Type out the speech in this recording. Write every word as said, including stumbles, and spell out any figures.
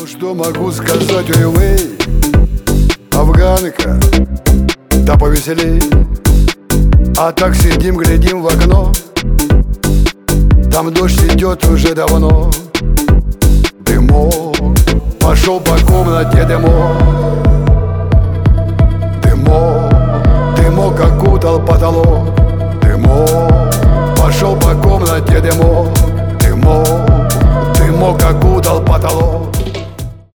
Ну что могу сказать, ой-вей, афганка, да повеселей. А так сидим, глядим в окно, там дождь идет уже давно. Дымок пошел по комнате, дымок, дымок, дымок окутал потолок. Дымок пошел по комнате, дымок, дымок, дымок окутал потолок.